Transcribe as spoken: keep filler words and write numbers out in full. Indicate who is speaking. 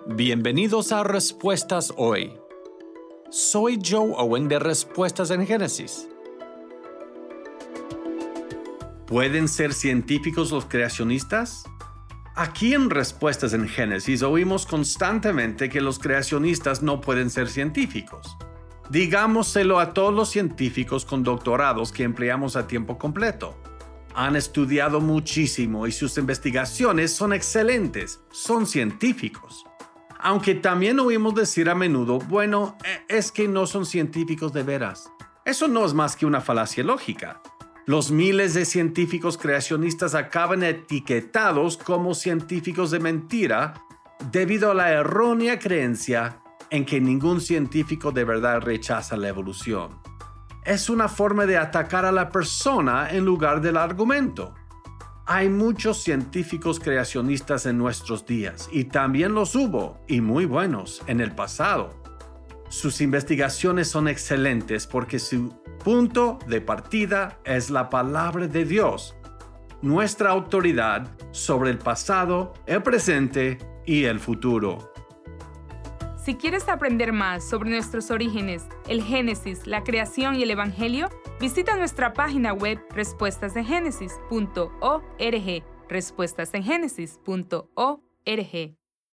Speaker 1: Bienvenidos a Respuestas Hoy. Soy Joe Owen de Respuestas en Génesis. ¿Pueden ser científicos los creacionistas? Aquí en Respuestas en Génesis oímos constantemente que los creacionistas no pueden ser científicos. Digámoselo a todos los científicos con doctorados que empleamos a tiempo completo. Han estudiado muchísimo y sus investigaciones son excelentes, son científicos. Aunque también oímos decir a menudo, bueno, es que no son científicos de veras. Eso no es más que una falacia lógica. Los miles de científicos creacionistas acaban etiquetados como científicos de mentira debido a la errónea creencia en que ningún científico de verdad rechaza la evolución. Es una forma de atacar a la persona en lugar del argumento. Hay muchos científicos creacionistas en nuestros días y también los hubo, y muy buenos, en el pasado. Sus investigaciones son excelentes porque su punto de partida es la palabra de Dios, nuestra autoridad sobre el pasado, el presente y el futuro.
Speaker 2: Si quieres aprender más sobre nuestros orígenes, el Génesis, la creación y el Evangelio, visita nuestra página web respuestas en génesis punto org, respuestas en génesis punto org.